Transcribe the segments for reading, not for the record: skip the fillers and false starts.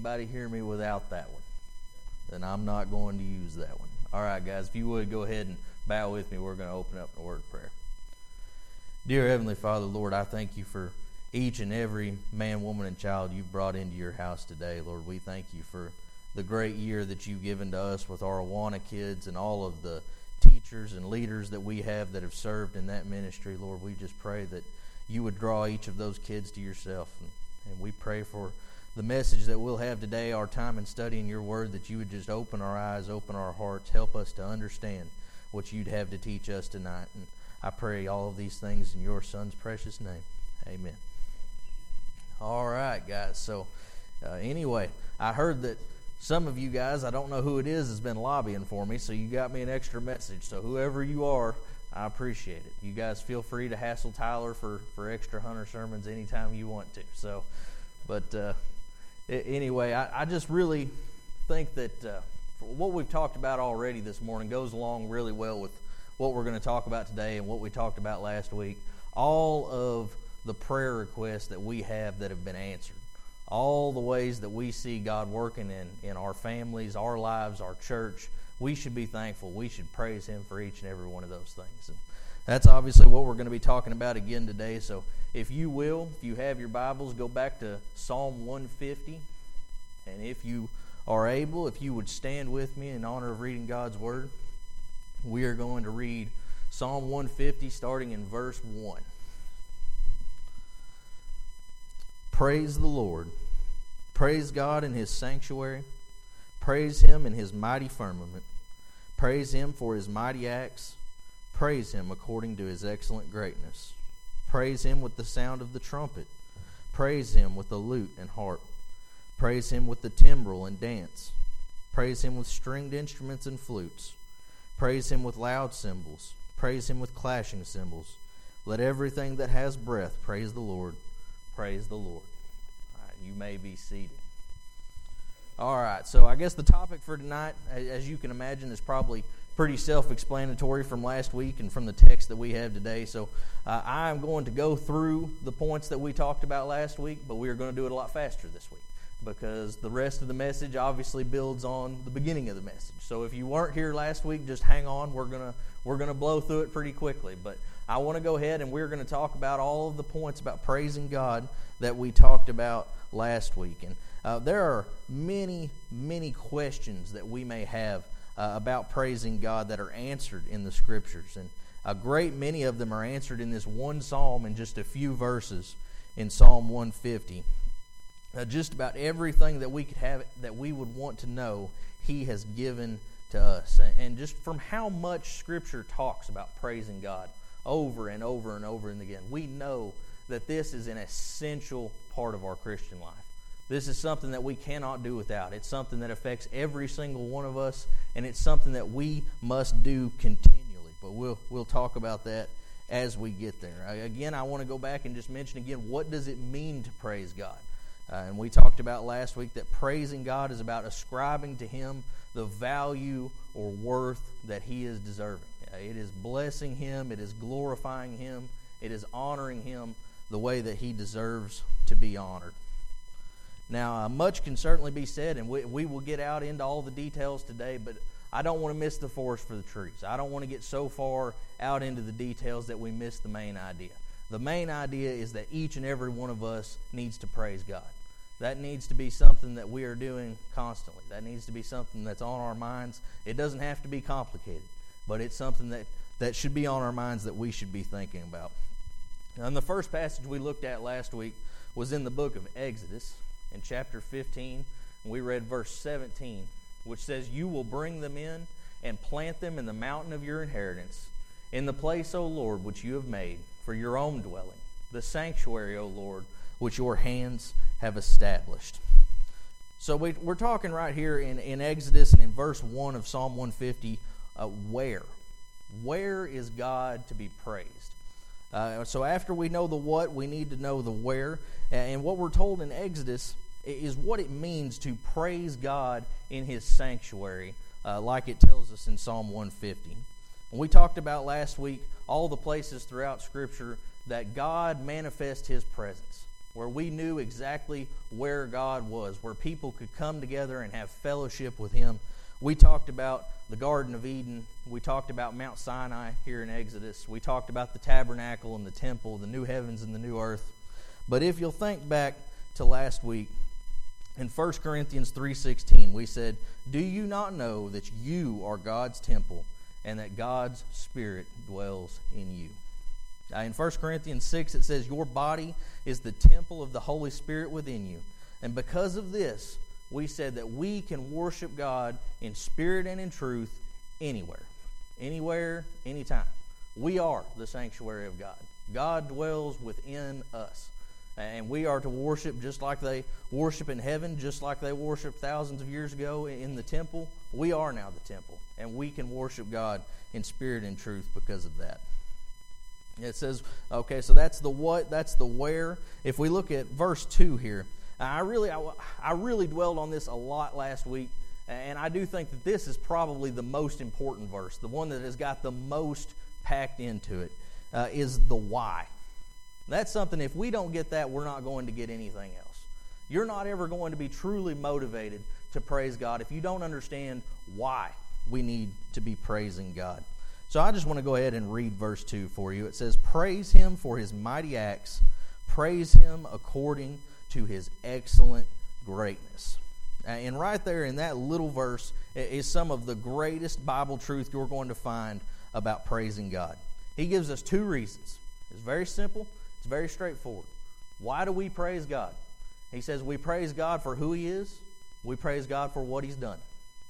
anybody hear me without that one? Then I'm not going to use that one. All right, guys, if you would, go ahead and bow with me. We're going to open up in a word of prayer. Dear Heavenly Father, Lord, I thank you for each and every man, woman, and child you've brought into your house today. Lord, we thank you for the great year that you've given to us with our Awana kids and all of the teachers and leaders that we have that have served in that ministry. Lord, we just pray that you would draw each of those kids to yourself. And we pray for the message that we'll have today, our time in studying your word, that you would just open our eyes, open our hearts, help us to understand what you'd have to teach us tonight. And I pray all of these things in your Son's precious name. Amen. All right, guys. So anyway, I heard that some of you guys, I don't know who it is, has been lobbying for me, so you got me an extra message. So whoever you are, I appreciate it. You guys feel free to hassle Tyler for extra Hunter sermons anytime you want to. So, but anyway, I just really think that what we've talked about already this morning goes along really well with what we're going to talk about today and what we talked about last week. All of the prayer requests that we have that have been answered. All the ways that we see God working in our families, our lives, our church. We should be thankful. We should praise Him for each and every one of those things. And that's obviously what we're going to be talking about again today. So if you will, if you have your Bibles, go back to Psalm 150. And if you are able, if you would stand with me in honor of reading God's Word, we are going to read Psalm 150 starting in verse 1. Praise the Lord. Praise God in His sanctuary. Praise Him in His mighty firmament. Praise Him for His mighty acts. Praise Him according to His excellent greatness. Praise Him with the sound of the trumpet. Praise Him with the lute and harp. Praise Him with the timbrel and dance. Praise Him with stringed instruments and flutes. Praise Him with loud cymbals. Praise Him with clashing cymbals. Let everything that has breath praise the Lord. Praise the Lord. All right, you may be seated. All right, so I guess the topic for tonight, as you can imagine, is probably pretty self-explanatory from last week and from the text that we have today. So I am going to go through the points that we talked about last week, but we are going to do it a lot faster this week because the rest of the message obviously builds on the beginning of the message. So if you weren't here last week, just hang on. We're gonna blow through it pretty quickly. But I want to go ahead and we're going to talk about all of the points about praising God that we talked about last week. And there are many, many questions that we may have about praising God that are answered in the Scriptures. And a great many of them are answered in this one psalm in just a few verses in Psalm 150. Just about everything that we could have, that we would want to know, He has given to us. And just from how much Scripture talks about praising God over and over and over and again, we know that this is an essential part of our Christian life. This is something that we cannot do without. It's something that affects every single one of us, and it's something that we must do continually. But we'll talk about that as we get there. Again, I want to go back and just mention again, what does it mean to praise God? And we talked about last week that praising God is about ascribing to Him the value or worth that He is deserving. It is blessing Him. It is glorifying Him. It is honoring Him the way that He deserves to be honored. Now, much can certainly be said, and we will get out into all the details today, but I don't want to miss the forest for the trees. I don't want to get so far out into the details that we miss the main idea. The main idea is that each and every one of us needs to praise God. That needs to be something that we are doing constantly. That needs to be something that's on our minds. It doesn't have to be complicated, but it's something that should be on our minds that we should be thinking about. And the first passage we looked at last week was in the book of Exodus in chapter 15. And we read verse 17, which says, "You will bring them in and plant them in the mountain of your inheritance, in the place, O Lord, which you have made for your own dwelling, the sanctuary, O Lord, which your hands have established." So we're talking right here in Exodus and in verse 1 of Psalm 150, where? Where is God to be praised? So after we know the what, we need to know the where. And what we're told in Exodus is what it means to praise God in His sanctuary, like it tells us in Psalm 150. And we talked about last week all the places throughout Scripture that God manifests His presence. where we knew exactly where God was, where people could come together and have fellowship with Him. We talked about the Garden of Eden. We talked about Mount Sinai here in Exodus. We talked about the tabernacle and the temple, the new heavens and the new earth. But if you'll think back to last week, in 1 Corinthians 3:16, we said, "Do you not know that you are God's temple and that God's Spirit dwells in you?" In 1 Corinthians 6, it says, "Your body is the temple of the Holy Spirit within you. And because of this, we said that we can worship God in spirit and in truth anywhere, anytime. We are the sanctuary of God. God dwells within us. And we are to worship just like they worship in heaven, just like they worshiped thousands of years ago in the temple. We are now the temple, and we can worship God in spirit and truth because of that." It says, okay, so that's the what, that's the where. If we look at verse 2 here, I really dwelled on this a lot last week, and I do think that this is probably the most important verse, the one that has got the most packed into it, is the why. That's something, if we don't get that, we're not going to get anything else. You're not ever going to be truly motivated to praise God if you don't understand why we need to be praising God. So I just want to go ahead and read verse 2 for you. It says, "Praise Him for His mighty acts. Praise Him according to His excellent greatness." And right there in that little verse is some of the greatest Bible truth you're going to find about praising God. He gives us two reasons. It's very simple. It's very straightforward. Why do we praise God? He says we praise God for who He is. We praise God for what He's done.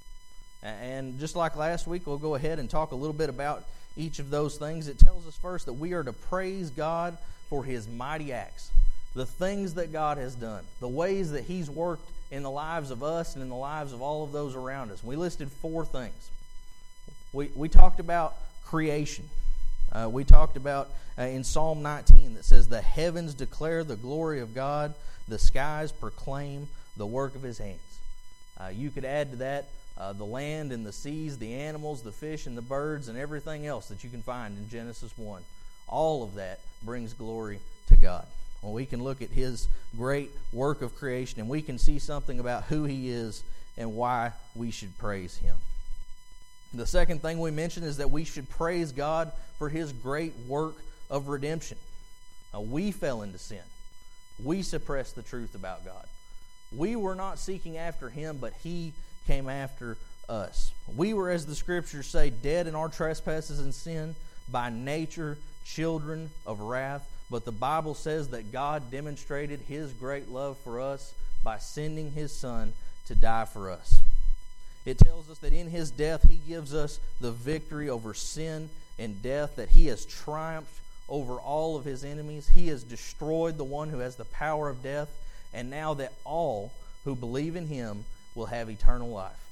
And just like last week, we'll go ahead and talk a little bit about each of those things. It tells us first that we are to praise God for His mighty acts. The things that God has done. The ways that He's worked in the lives of us and in the lives of all of those around us. We listed 4 things. We talked about creation. We talked about in Psalm 19 that says, "The heavens declare the glory of God. The skies proclaim the work of His hands." You could add to that the land and the seas, the animals, the fish and the birds, and everything else that you can find in Genesis 1. All of that brings glory to God. Well, we can look at His great work of creation and we can see something about who He is and why we should praise Him. The second thing we mentioned is that we should praise God for His great work of redemption. We fell into sin. We suppressed the truth about God. We were not seeking after Him, but He came after us. We were, as the Scriptures say, dead in our trespasses and sin, by nature children of wrath. But the Bible says that God demonstrated His great love for us by sending His Son to die for us. It tells us that in His death He gives us the victory over sin and death, that He has triumphed over all of His enemies. He has destroyed the one who has the power of death, and now that all who believe in Him will have eternal life.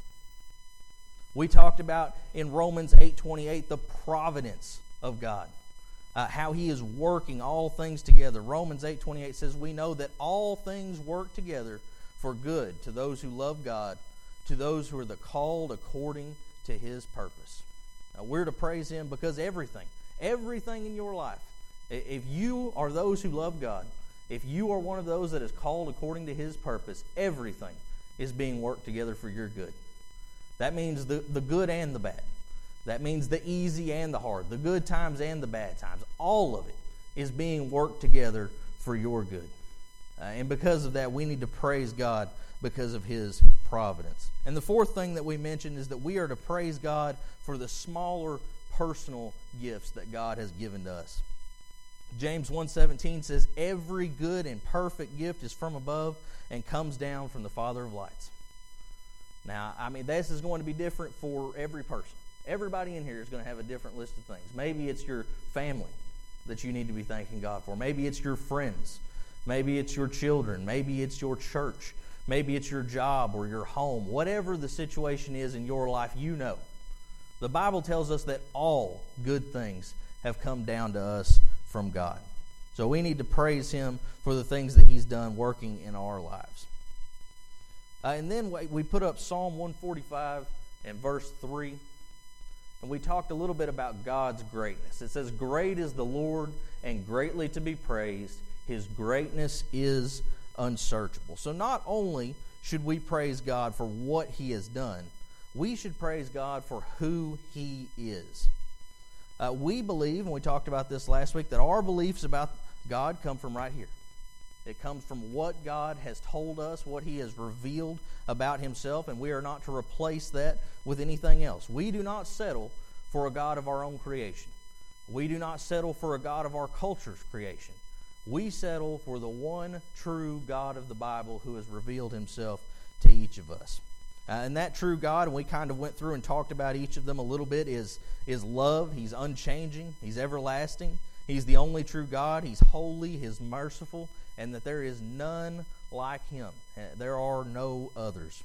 We talked about in Romans 8:28 the providence of God, how He is working all things together. Romans 8:28 says, "We know that all things work together for good to those who love God, to those who are the called according to His purpose." Now, we're to praise Him because everything in your life, if you are those who love God, if you are one of those that is called according to His purpose, everything is being worked together for your good. That means the good and the bad. That means the easy and the hard, the good times and the bad times. All of it is being worked together for your good. And because of that, we need to praise God because of His providence. And the fourth thing that we mentioned is that we are to praise God for the smaller personal gifts that God has given to us. James 1:17 says, "Every good and perfect gift is from above and comes down from the Father of lights." Now, this is going to be different for every person. Everybody in here is going to have a different list of things. Maybe it's your family that you need to be thanking God for. Maybe it's your friends. Maybe it's your children. Maybe it's your church. Maybe it's your job or your home. Whatever the situation is in your life, you know. The Bible tells us that all good things have come down to us from God. So we need to praise Him for the things that He's done working in our lives. And then we put up Psalm 145 and verse 3. And we talked a little bit about God's greatness. It says, "Great is the Lord and greatly to be praised. His greatness is unsearchable. So not only should we praise God for what He has done, we should praise God for who He is. We believe, and we talked about this last week, that our beliefs about God come from right here. It comes from what God has told us, what He has revealed about Himself, and we are not to replace that with anything else. We do not settle for a God of our own creation. We do not settle for a God of our culture's creation. We settle for the one true God of the Bible who has revealed Himself to each of us. And that true God, and we kind of went through and talked about each of them a little bit, is love. He's unchanging. He's everlasting. He's the only true God. He's holy. He's merciful. And that there is none like Him. There are no others.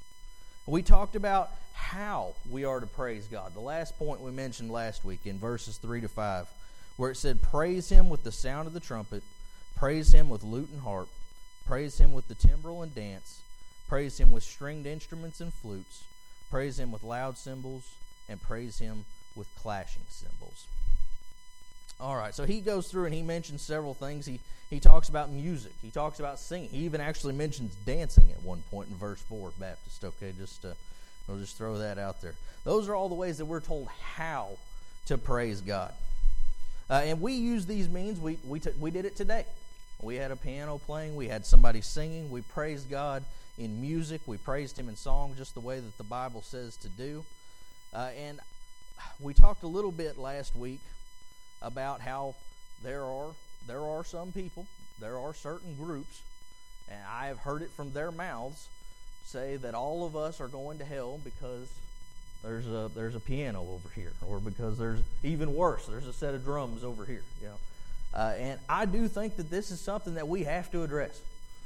We talked about how we are to praise God. The last point we mentioned last week in verses 3 to 5, where it said, praise Him with the sound of the trumpet, praise Him with lute and harp, praise Him with the timbrel and dance, praise Him with stringed instruments and flutes, praise Him with loud cymbals, and praise Him with clashing cymbals. All right, so he goes through and he mentions several things. He talks about music. He talks about singing. He even actually mentions dancing at one point in verse 4, Baptist. Okay, we'll just throw that out there. Those are all the ways that we're told how to praise God. And we use these means. We did it today. We had a piano playing. We had somebody singing. We praised God in music. We praised Him in song, just the way that the Bible says to do. And we talked a little bit last week about how there are some people, there are certain groups, and I have heard it from their mouths, say that all of us are going to hell because there's a piano over here, or because there's even worse, there's a set of drums over here. And I do think that this is something that we have to address.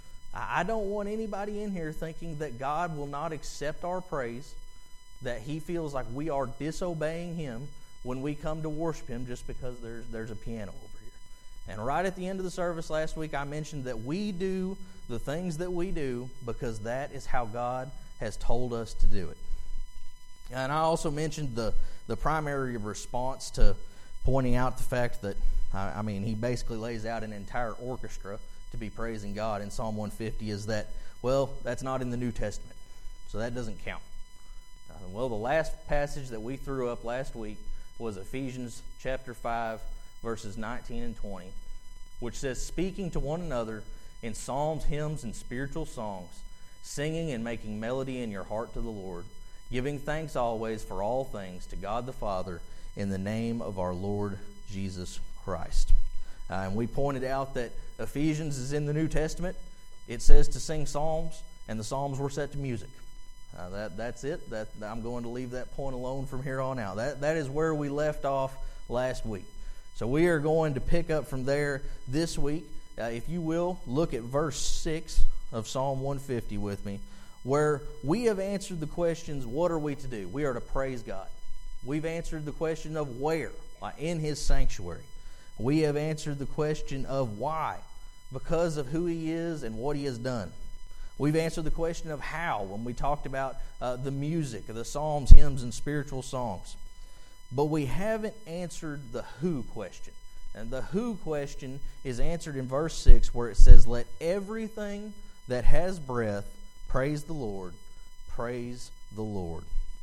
I don't want anybody in here thinking that God will not accept our praise, that He feels like we are disobeying Him when we come to worship Him just because there's a piano over here. And right at the end of the service last week, I mentioned that we do the things that we do because that is how God has told us to do it. And I also mentioned the primary response to pointing out the fact that, he basically lays out an entire orchestra to be praising God in Psalm 150 is that, well, that's not in the New Testament, so that doesn't count. The last passage that we threw up last week was Ephesians chapter 5, verses 19 and 20, which says, speaking to one another in psalms, hymns, and spiritual songs, singing and making melody in your heart to the Lord, giving thanks always for all things to God the Father in the name of our Lord Jesus Christ. And we pointed out that Ephesians is in the New Testament. It says to sing psalms, and the psalms were set to music. That's it. I'm going to leave that point alone from here on out. That is where we left off last week. So we are going to pick up from there this week. If you will, look at verse 6 of Psalm 150 with me, where we have answered the questions, what are we to do? We are to praise God. We've answered the question of where, in His sanctuary. We have answered the question of why, because of who He is and what He has done. We've answered the question of how when we talked about the music, the psalms, hymns, and spiritual songs. But we haven't answered the who question. And the who question is answered in verse 6 where it says, let everything that has breath praise the Lord. Praise the Lord.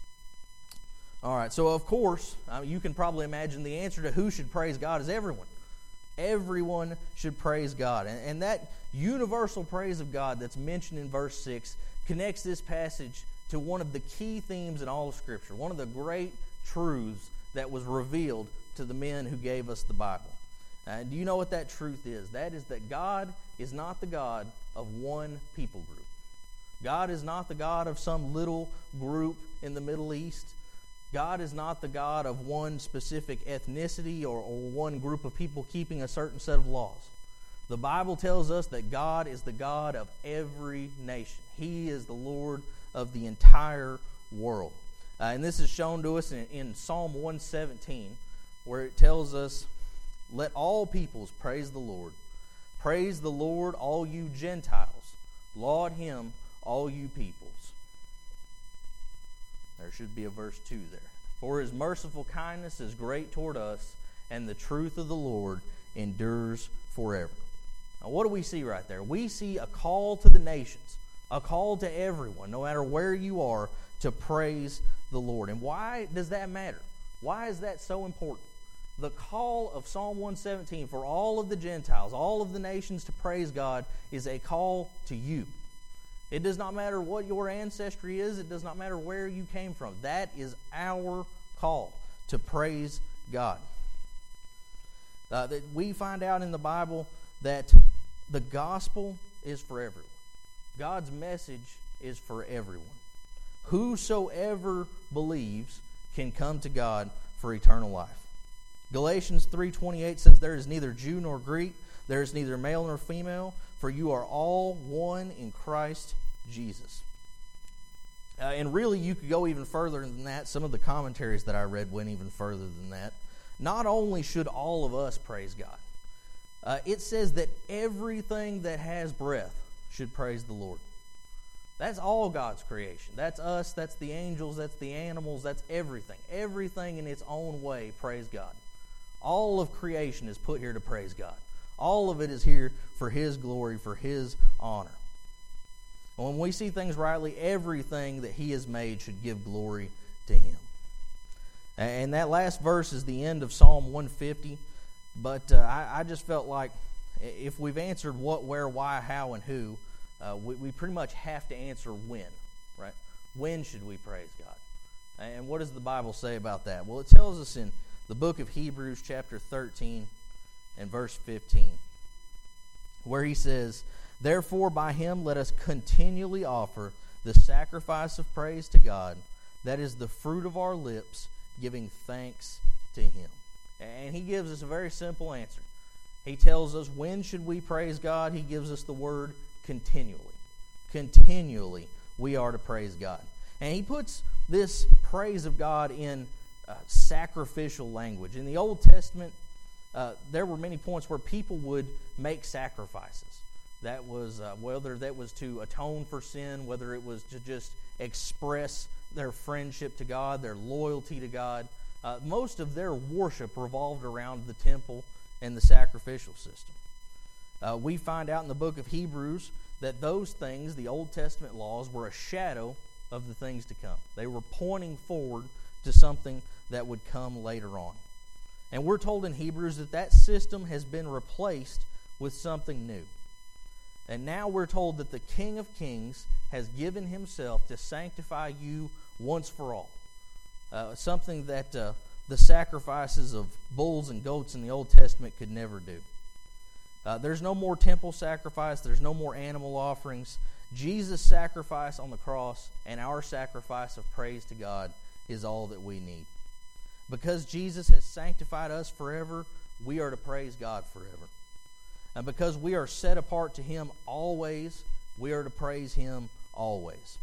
All right, so of course, you can probably imagine the answer to who should praise God is everyone. Everyone should praise God. And that universal praise of God that's mentioned in verse 6 connects this passage to one of the key themes in all of Scripture, one of the great truths that was revealed to the men who gave us the Bible. Do you know what that truth is? That is that God is not the God of one people group. God is not the God of some little group in the Middle East. God is not the God of one specific ethnicity or one group of people keeping a certain set of laws. The Bible tells us that God is the God of every nation. He is the Lord of the entire world. And this is shown to us in Psalm 117, where it tells us, let all peoples praise the Lord. Praise the Lord, all you Gentiles. Laud Him, all you peoples. There should be a verse 2 there. For His merciful kindness is great toward us, and the truth of the Lord endures forever. Now, what do we see right there? We see a call to the nations, a call to everyone, no matter where you are, to praise the Lord. And why does that matter? Why is that so important? The call of Psalm 117 for all of the Gentiles, all of the nations to praise God, is a call to you. It does not matter what your ancestry is. It does not matter where you came from. That is our call, to praise God. That we find out in the Bible that the gospel is for everyone. God's message is for everyone. Whosoever believes can come to God for eternal life. Galatians 3:28 says, "There is neither Jew nor Greek, there is neither male nor female, for you are all one in Christ Jesus." And really, you could go even further than that. Some of the commentaries that I read went even further than that. Not only should all of us praise God, it says that everything that has breath should praise the Lord. That's all God's creation. That's us, that's the angels, that's the animals, that's everything. Everything in its own way, praise God. All of creation is put here to praise God. All of it is here for His glory, for His honor. When we see things rightly, everything that He has made should give glory to Him. And that last verse is the end of Psalm 150. But I just felt like if we've answered what, where, why, how, and who, we pretty much have to answer when, right? When should we praise God? And what does the Bible say about that? Well, it tells us in the book of Hebrews chapter 13 and verse 15, where he says, "Therefore by Him let us continually offer the sacrifice of praise to God, that is the fruit of our lips, giving thanks to Him." And he gives us a very simple answer. He tells us when should we praise God. He gives us the word continually. Continually we are to praise God. And he puts this praise of God in sacrificial language. In the Old Testament, there were many points where people would make sacrifices. That was whether that was to atone for sin, whether it was to just express their friendship to God, their loyalty to God. Most of their worship revolved around the temple and the sacrificial system. We find out in the book of Hebrews that those things, the Old Testament laws, were a shadow of the things to come. They were pointing forward to something that would come later on. And we're told in Hebrews that that system has been replaced with something new. And now we're told that the King of Kings has given Himself to sanctify you once for all. Something that the sacrifices of bulls and goats in the Old Testament could never do. There's no more temple sacrifice. There's no more animal offerings. Jesus' sacrifice on the cross and our sacrifice of praise to God is all that we need. Because Jesus has sanctified us forever, we are to praise God forever. And because we are set apart to Him always, we are to praise Him always.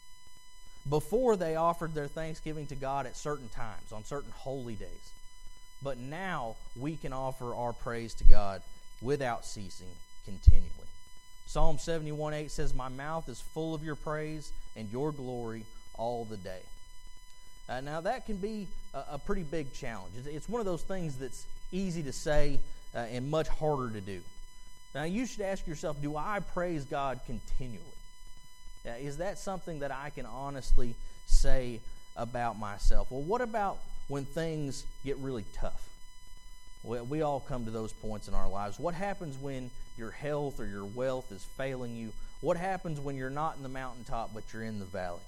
Before, they offered their thanksgiving to God at certain times, on certain holy days. But now we can offer our praise to God without ceasing, continually. Psalm 71:8 says, "My mouth is full of your praise and your glory all the day." Now that can be a pretty big challenge. It's one of those things that's easy to say and much harder to do. Now you should ask yourself, do I praise God continually? Is that something that I can honestly say about myself? Well, what about when things get really tough? Well, we all come to those points in our lives. What happens when your health or your wealth is failing you? What happens when you're not in the mountaintop but you're in the valley?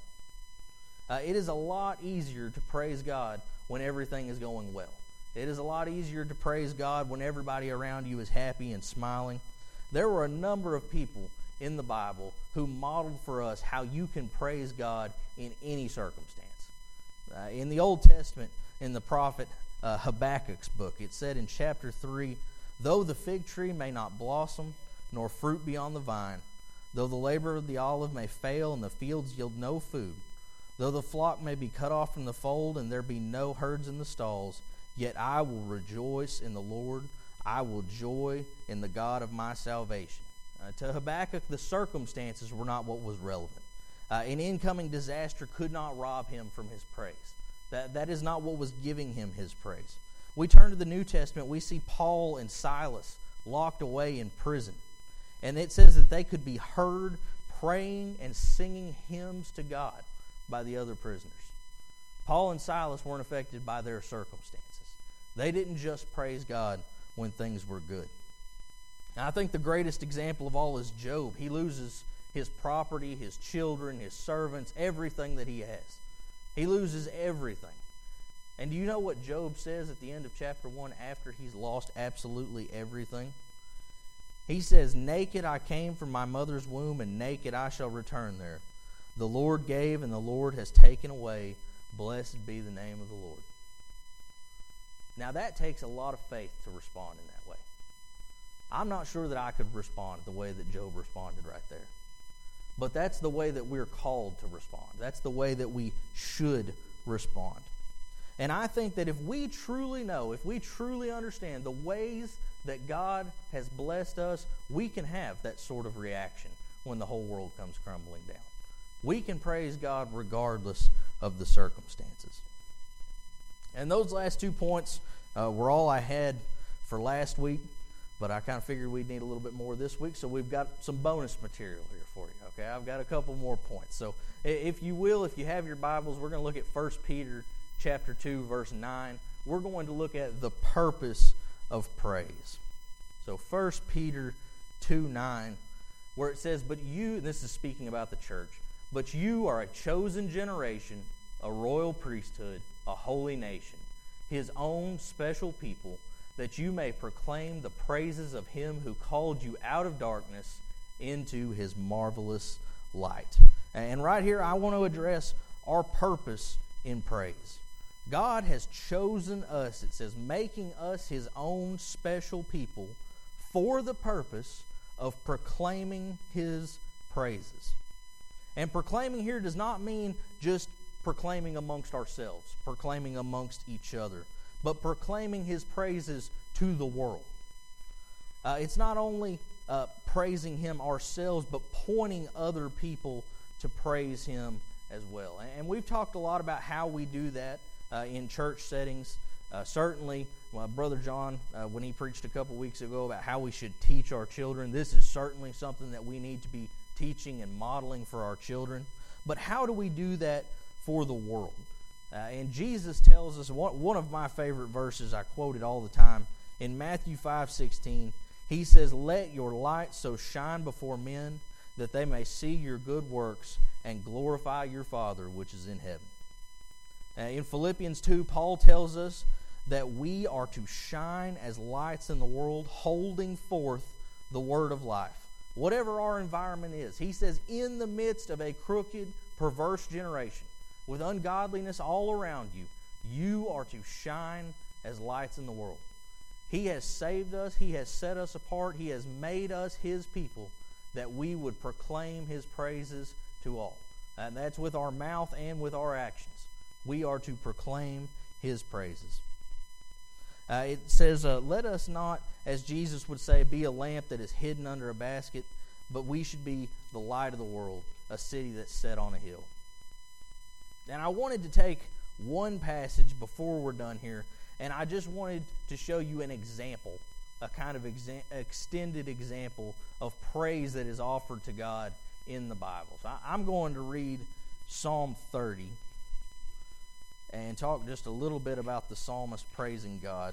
It is a lot easier to praise God when everything is going well. It is a lot easier to praise God when everybody around you is happy and smiling. There were a number of people in the Bible who modeled for us how you can praise God in any circumstance. In the Old Testament, in the prophet Habakkuk's book, it said in chapter 3, "Though the fig tree may not blossom, nor fruit be on the vine, though the labor of the olive may fail and the fields yield no food, though the flock may be cut off from the fold and there be no herds in the stalls, yet I will rejoice in the Lord. I will joy in the God of my salvation." To Habakkuk, the circumstances were not what was relevant. An incoming disaster could not rob him from his praise. That is not what was giving him his praise. We turn to the New Testament, we see Paul and Silas locked away in prison. And it says that they could be heard praying and singing hymns to God by the other prisoners. Paul and Silas weren't affected by their circumstances. They didn't just praise God when things were good. And I think the greatest example of all is Job. He loses his property, his children, his servants, everything that he has. He loses everything. And do you know what Job says at the end of chapter 1 after he's lost absolutely everything? He says, "Naked I came from my mother's womb, and naked I shall return there. The Lord gave, and the Lord has taken away. Blessed be the name of the Lord." Now that takes a lot of faith to respond in that way. I'm not sure that I could respond the way that Job responded right there. But that's the way that we're called to respond. That's the way that we should respond. And I think that if we truly know, if we truly understand the ways that God has blessed us, we can have that sort of reaction when the whole world comes crumbling down. We can praise God regardless of the circumstances. And those last 2 points were all I had for last week, but I kind of figured we'd need a little bit more this week, so we've got some bonus material here for you. Okay, I've got a couple more points. So if you will, if you have your Bibles, we're going to look at 1 Peter chapter 2, verse 9. We're going to look at the purpose of praise. So 1 Peter 2:9, where it says, "But you," this is speaking about the church, "but you are a chosen generation, a royal priesthood, a holy nation, His own special people, that you may proclaim the praises of Him who called you out of darkness into His marvelous light." And right here, I want to address our purpose in praise. God has chosen us, it says, making us His own special people for the purpose of proclaiming His praises. And proclaiming here does not mean just proclaiming amongst ourselves, proclaiming amongst each other, but proclaiming His praises to the world. It's not only praising Him ourselves, but pointing other people to praise Him as well. And we've talked a lot about how we do that in church settings. Certainly, my brother John, when he preached a couple weeks ago about how we should teach our children, this is certainly something that we need to be teaching and modeling for our children. But how do we do that for the world? And Jesus tells us, one of my favorite verses, I quote it all the time, in Matthew 5:16, He says, "Let your light so shine before men that they may see your good works and glorify your Father which is in heaven." In Philippians 2, Paul tells us that we are to shine as lights in the world, holding forth the word of life. Whatever our environment is, he says, in the midst of a crooked, perverse generation, with ungodliness all around you, you are to shine as lights in the world. He has saved us. He has set us apart. He has made us His people, that we would proclaim His praises to all. And that's with our mouth and with our actions. We are to proclaim His praises. It says, let us not, as Jesus would say, be a lamp that is hidden under a basket, but we should be the light of the world, a city that's set on a hill. And I wanted to take one passage before we're done here, and I just wanted to show you an example, a kind of extended example of praise that is offered to God in the Bible. So I'm going to read Psalm 30 and talk just a little bit about the psalmist praising God.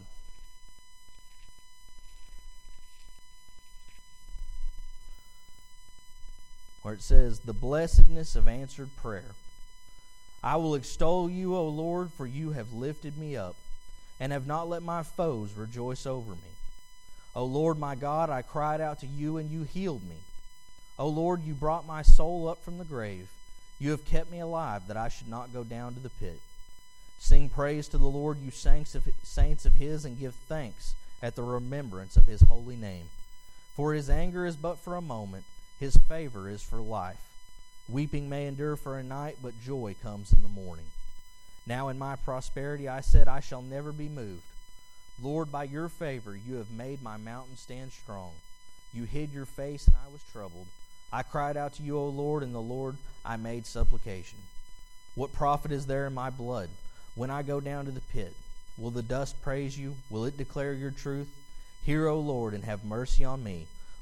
Where it says, "The blessedness of answered prayer. I will extol you, O Lord, for you have lifted me up, and have not let my foes rejoice over me. O Lord my God, I cried out to you, and you healed me. O Lord, you brought my soul up from the grave. You have kept me alive, that I should not go down to the pit. Sing praise to the Lord, you saints of His, and give thanks at the remembrance of His holy name. For His anger is but for a moment, His favor is for life. Weeping may endure for a night, but joy comes in the morning. Now in my prosperity I said, I shall never be moved. Lord, by your favor you have made my mountain stand strong. You hid your face, and I was troubled. I cried out to you, O Lord, and the Lord I made supplication. What profit is there in my blood when I go down to the pit? Will the dust praise you? Will it declare your truth? Hear, O Lord, and have mercy on me.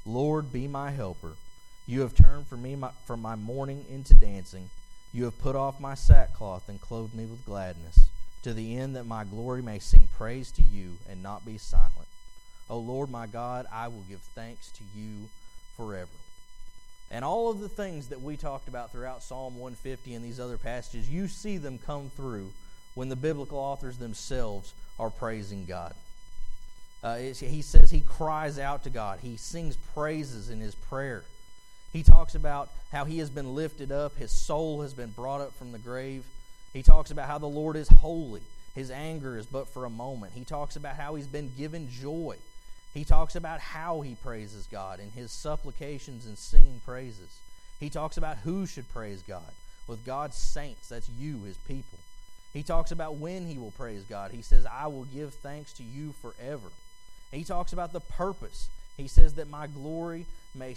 Lord, be my helper. You have turned from my mourning into dancing. You have put off my sackcloth and clothed me with gladness, to the end that my glory may sing praise to you and not be silent. O Lord my God, I will give thanks to you forever. And all of the things that we talked about throughout Psalm 150 and these other passages, you see them come through when the biblical authors themselves are praising God. He says he cries out to God. He sings praises in his prayer. He talks about how he has been lifted up. His soul has been brought up from the grave. He talks about how the Lord is holy. His anger is but for a moment. He talks about how he's been given joy. He talks about how he praises God in his supplications and singing praises. He talks about who should praise God. With God's saints, that's you, his people. He talks about when he will praise God. He says, I will give thanks to you forever. He talks about the purpose. He says that my glory may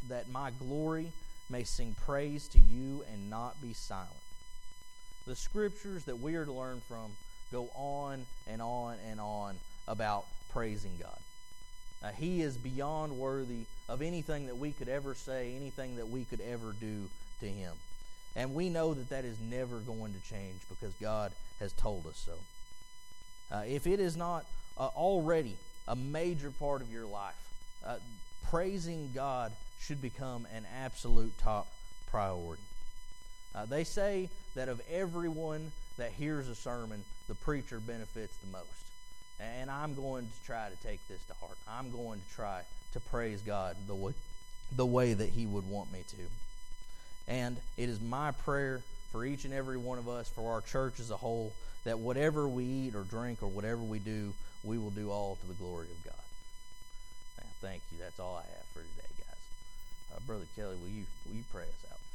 sing praise to you and not be silent. The scriptures that we are to learn from go on and on and on about praising God. He is beyond worthy of anything that we could ever say, anything that we could ever do to him. And we know that that is never going to change because God has told us so. If it is not already a major part of your life, praising God should become an absolute top priority. They say that of everyone that hears a sermon, the preacher benefits the most. And I'm going to try to take this to heart. I'm going to try to praise God the way that he would want me to. And it is my prayer for each and every one of us, for our church as a whole, that whatever we eat or drink or whatever we do, we will do all to the glory of God. Thank you. That's all I have for today, guys. Brother Kelly, will you pray us out?